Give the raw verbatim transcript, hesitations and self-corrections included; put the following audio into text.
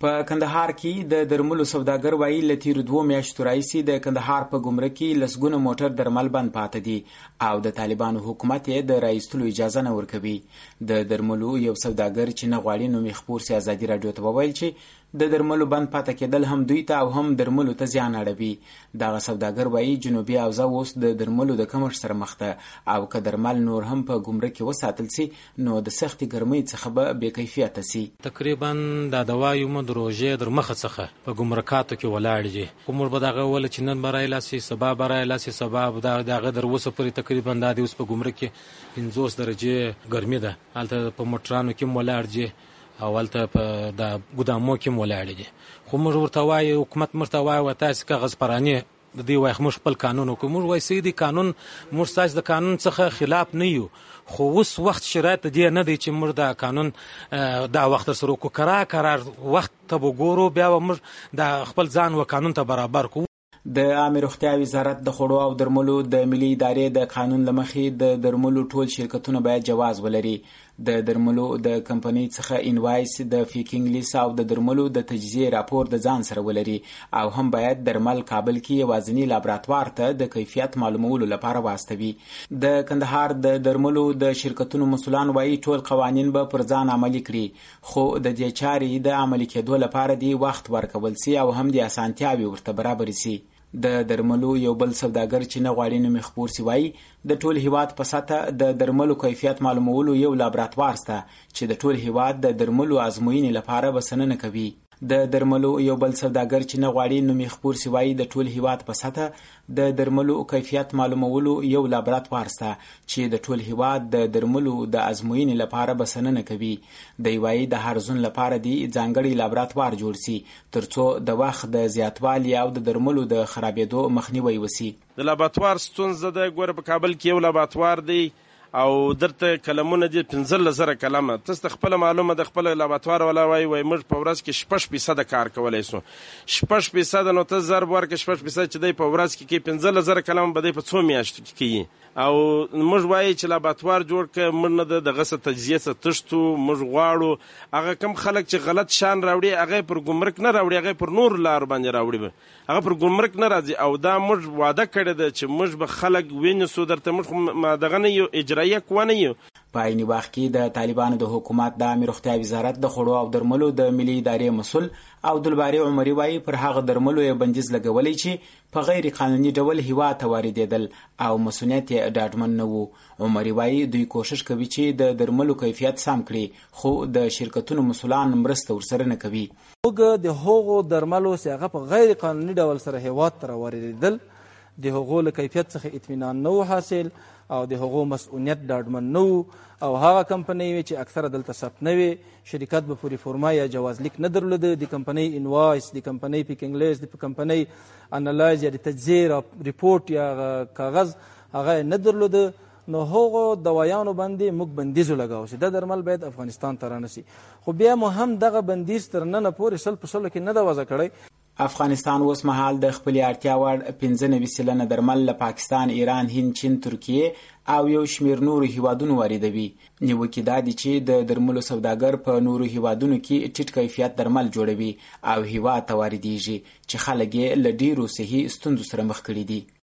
په کندهار کې د درملو سوداګر وایي له تیرو دوو میاشتو راهیسې د کندهار په ګمرک کې لسګونه موټر درمل بند پاته دي او د طالبانو حکومت یې د راایستلو اجازه نه ورکوي. د درملو یو سوداګر چې نه غواړي نوم یې خپور سي ازادي راډیو ته وویل چې د درملو بند پاته کېدل هم دوی ته او هم درملو ته زیان اړوي. دغه سوداګر وایي جنوبي حوزه اوس د درملو د کمښت سره مخ ده او که درمل نور هم په ګمرک کې وساتل سي نو د سختې ګرمۍ څخه به بې کیفیته سي. تقریبا د دوایو مو د روژې در مخه څخه په ګمرکاتو کې ولاړ دي خو موږ به دغه وله چې نن به رایلاسي سبا به رایلاسي سبا به دغه در اوسه پورې تقریبا دا د اوس په ګمرک کې پنځوس درجې ګرمي ده. هلته په موټرانو کې هم ولاړ دي او هلته په د ګودامو کې هم ولاړ دي. خو موږ ورته وایو حکومت موږ ته وایي تاسې کاغذ پراني د دې وایي موږ خپل قانون وکړو. موږ وایي سیدي قانون موږ ستاسې د قانون څخه خلاف نه یو خو اوس وخت شرایط دې نه دی چې موږ د قانون دا وخت سره وکړو. قرار قرار وخت ته به ګورو بیا به موږ د خپل ځان و قانون ته برابر کړو. د عامه روغتیا وزارت د خوړو او درملو د ملي ادارې د قانون له مخې د درملو ټول شرکتونه باید جواز ولري. د درملو د کمپنۍ څخه انوایس د فیکینګ لیست او د درملو د تجزیې راپور د ځان سره ولري او هم باید درمل کابل کې یوازینی لابراتوار ته د کیفیت معلومولو لپاره واستوي. د کندهار د درملو د شرکتونو مسؤلان وایي ټول قوانین به پر ځان عملي کړي خو د دې چارې د عملي کېدو لپاره دی وخت ورکول سي او هم د اسانتیاوي ورته برابر سي. د درملو یو بل سوداګر چې نه غواړي نوم یې خپور سي وایي د ټول هیواد په سطحه د درملو کیفیت معلومولو یو لابراتوار شته چې د ټول هیواد د درملو ازموینې لپاره بسنه کوي. د درملو یو بل سوداګر چې نه غواړي نوم یې خپور سي وایي د ټول هیواد په سطحه د درملو کیفیت معلومولو یو لابراتوار شته چې د ټول هیواد د درملو د ازموینې لپاره بسنه کوي. دی وایي د هر زون لپاره دی ځانګړی لابراتوار جوړ سي ترڅو د وخت د زیاتوالي او د درملو د خرابېدو مخنیوي وسی. د لابراتوار ستونزه د ګوره په کابل کې یو لابراتوار دی او درته کلمونه دي پنځلس زره کلمه. تاسو خپل معلومه د خپل لابراتوار ولا وای وای موږ په ورځ کې شپږ فیصد کار کولای شو. شپږ فیصد نو ته ضرب ورکړه شپږ فیصد چې دی په ورځ کې کې پنځلس زره کلمه به دی په څو میاشتو کې کوي. او موږ وایي چې لابراتوار جوړ کړه موږ نه د دغه څه تجزیه څه تشتو. موږ غواړو هغه کم خلک چې غلط شان راوړي هغه پر ګمرک نه راوړي هغه پر نور لار باندې راوړي هغه پر ګمرک نه راځي. او دا موږ وعده کړی ده چې موږ به خلک وینځو درته موږ دغه نه یو اجرایه کوونه یو. په عیني وخت کې د طالبانو د حکومت د عامه روغتیا وزارت د خوړو او درملو د ملي ادارې مسؤل عبدالباري عمري وایي پر هغه درملو یې بندیز لګولی چې په غیر قانوني ډول هیواد ته واردېدل او مسؤلیت یې ډاډمن نه و. عمري وایي دوی کوشش کوي چې د درملو کیفیت سم کړي خو د شرکتونو مسؤلان مرسته ورسره نه کوي. موږ د هغو درملو چې هغه په غیر قانوني ډول سره هیواد ته راواردېدل د هغو له کیفیت څخه اطمینان نه و حاصل او د هغو مسؤلیت ډاډمن نه و او هغه کمپنۍ وې چې اکثره دلته ثبت نه وې شرکت به پورې فورما یا جواز لیک نه درلوده. د کمپنۍ انوایس د کمپنۍ پیکینګ لیست د کمپنۍ انالایز یا د تجزیې ریپورټ یا کاغذ هغه نه درلوده. نو هغو دوایانو باندې موږ بندیز ولګاوو چې دا درمل باید افغانستان ته رانسي. خو بیا مو هم دغه بندیز تر ننه پورې سل په سلو کې نه ده وضع کړی. افغانستان اوس مهال د خپلې اړتیا وړ پنځه نوي سلنه درمل له پاکستان، ایران، هند، چین، ترکیې او یو شمیر نورو هیوادونو واردوي. نیوکې دا دي چې د درملو سوداګر په نورو هیوادونو کې ټیټ کیفیت درمل جوړوي او هیواد ته واردېږي چې خلک یې له ډېرو صحي ستونزو سره مخ کړي دي.